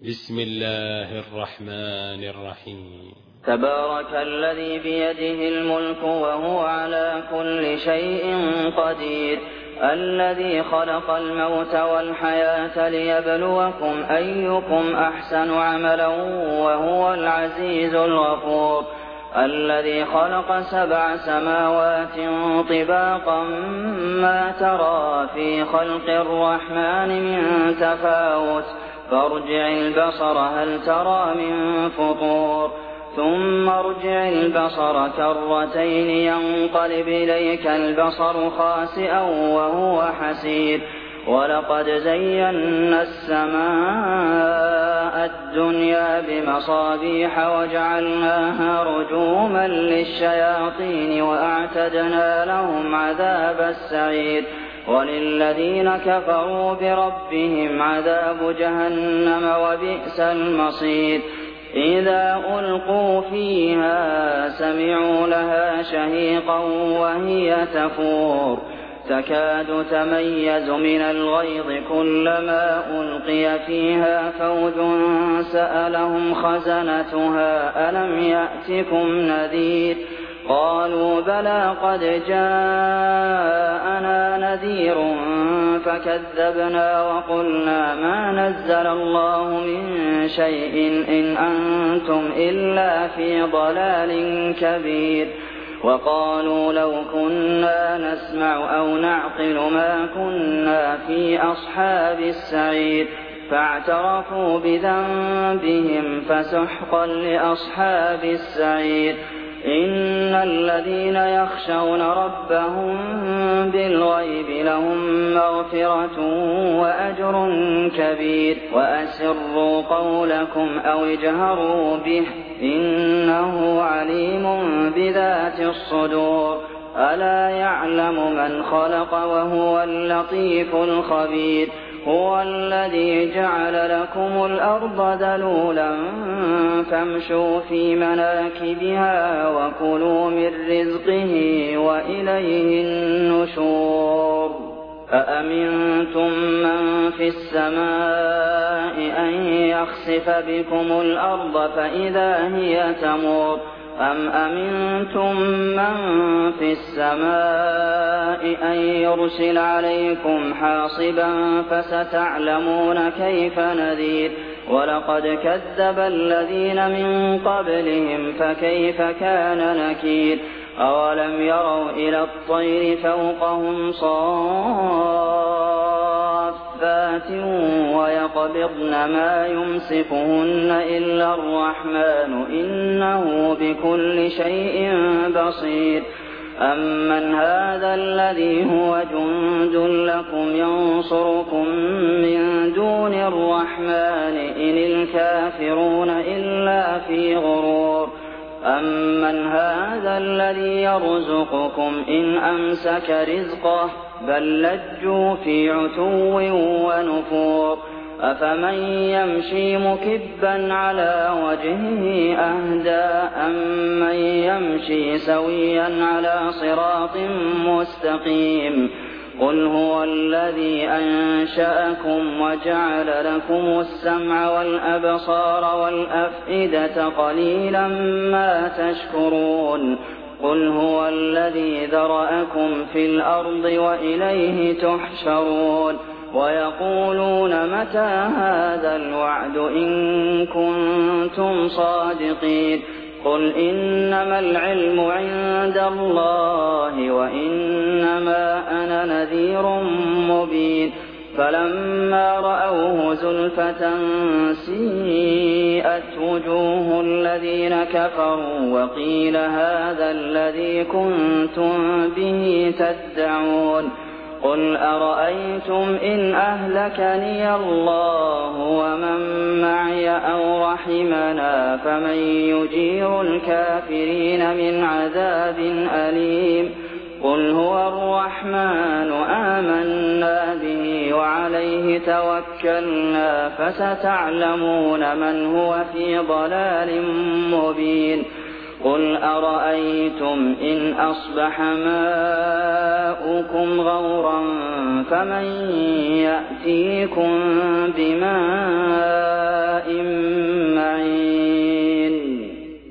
بسم الله الرحمن الرحيم. تبارك الذي بيده الملك وهو على كل شيء قدير، الذي خلق الموت والحياة ليبلوكم أيكم أحسن عملا وهو العزيز الغفور، الذي خلق 7 سماوات طباقا ما ترى في خلق الرحمن من تفاوت، فارجع البصر هل ترى من فطور، ثم ارجع البصر كرتين ينقلب إليك البصر خاسئا وهو حسير، ولقد زينا السماء الدنيا بمصابيح وجعلناها رجوما للشياطين وأعتدنا لهم عذاب السعير، وللذين كفروا بربهم عذاب جهنم وبئس المصير. إذا ألقوا فيها سمعوا لها شهيقا وهي تفور، تكاد تميز من الغيظ كلما ألقي فيها فوج سألهم خزنتها ألم يأتكم نذير، قالوا بلى قد جاءنا نذير فكذبنا وقلنا ما نزل الله من شيء إن أنتم إلا في ضلال كبير، وقالوا لو كنا نسمع أو نعقل ما كنا في أصحاب السعير، فاعترفوا بذنبهم فسحقا لأصحاب السعير. إن الذين يخشون ربهم بالغيب لهم مغفرة وأجر كبير، وأسروا قولكم أو اجهروا به إنه عليم بذات الصدور، ألا يعلم من خلق وهو اللطيف الخبير. هو الذي جعل لكم الأرض ذلولا فامشوا في مناكبها وكلوا من رزقه وإليه النشور. أأمنتم من في السماء أن يخسف بكم الأرض فإذا هي تمور، أم أمنتم من في السماء أن يرسل عليكم حاصبا فستعلمون كيف نذير. ولقد كذب الذين من قبلهم فكيف كان نكير. أولم يروا إلى الطير فوقهم صافات ويقبضن ما يمسكهن إلا الرحمن إنه بكل شيء بصير. أمن هذا الذي هو جند لكم ينصركم من دون الرحمن إن الكافرون إلا في غرور. أمن هذا الذي يرزقكم إن أمسك رزقه بل لجوا في عتو ونفور. أفمن يمشي مكبا على وجهه أهدى أمن يمشي سويا على صراط مستقيم. قل هو الذي أنشأكم وجعل لكم السمع والأبصار والأفئدة قليلا ما تشكرون. قل هو الذي ذرأكم في الأرض وإليه تحشرون. ويقولون متى هذا الوعد إن كنتم صادقين. قل إنما العلم عند الله وإنما أنا نذير مبين. فلما رأوه زلفة سيئت وجوه الذين كفروا وقيل هذا الذي كنتم به تدعون. قل أرأيتم إن أهلكني الله ومن معي أو رحمنا فمن يجير الكافرين من عذاب أليم. قل هو الرحمن آمنا به وعليه توكلنا فستعلمون من هو في ضلال مبين. قل أرأيتم إن أصبح ماؤكم غورا فمن يأتيكم بماء